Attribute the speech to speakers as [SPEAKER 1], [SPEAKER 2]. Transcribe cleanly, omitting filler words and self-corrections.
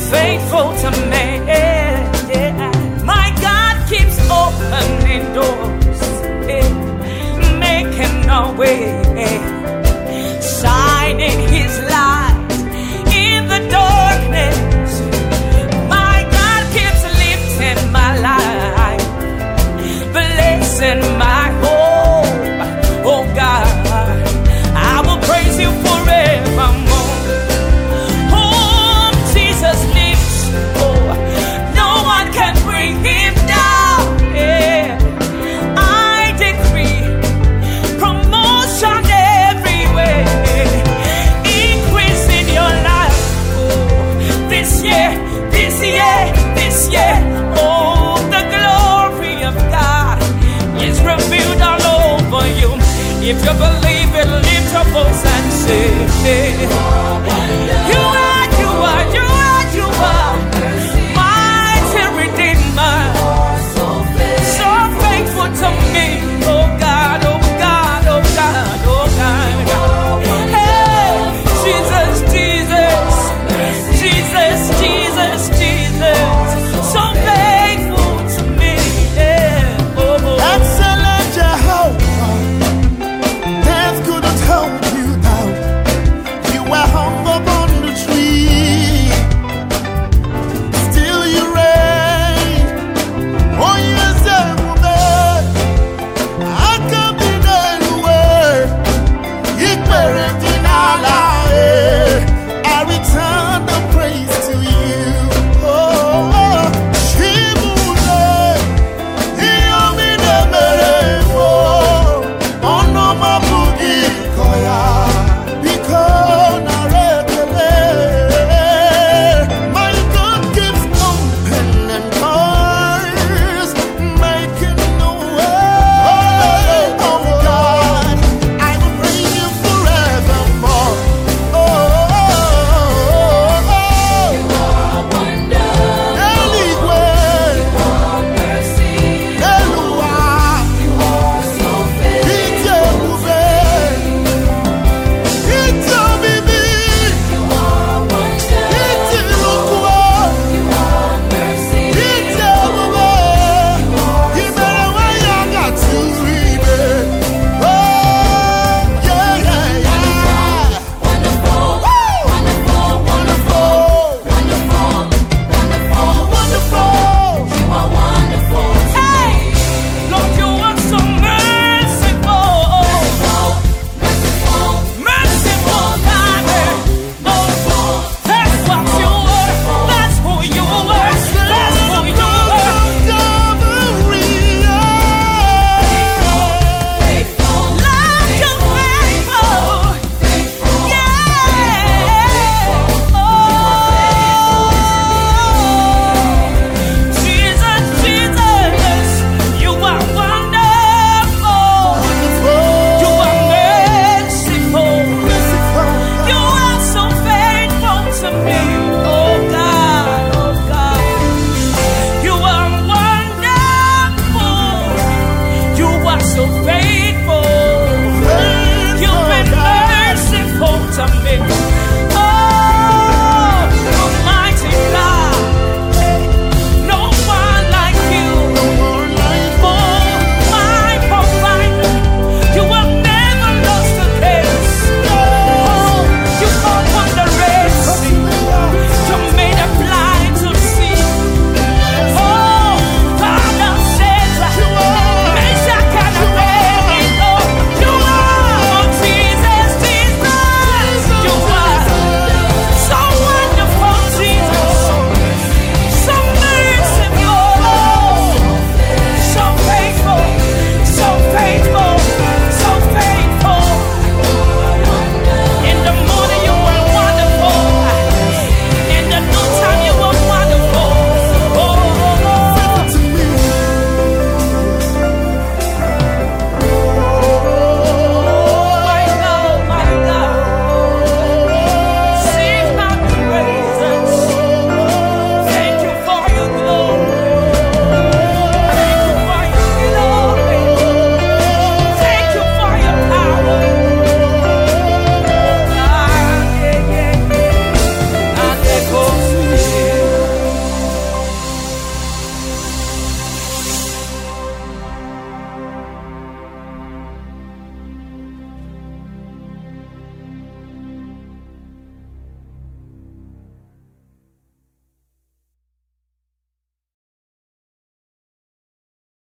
[SPEAKER 1] faithful to me. My God keeps opening doors, making a way, shining His light in the darkness. My God keeps lifting my life, blessing my hope. Oh God, I will praise You forevermore. Oh, Jesus lives. Oh, no one can bring Him down. Yeah. I decree promotion everywhere, increase in your life. Oh, this year, this year, this year. Oh, the glory of God is revealed all over you. If you believe it, lift your voice and say,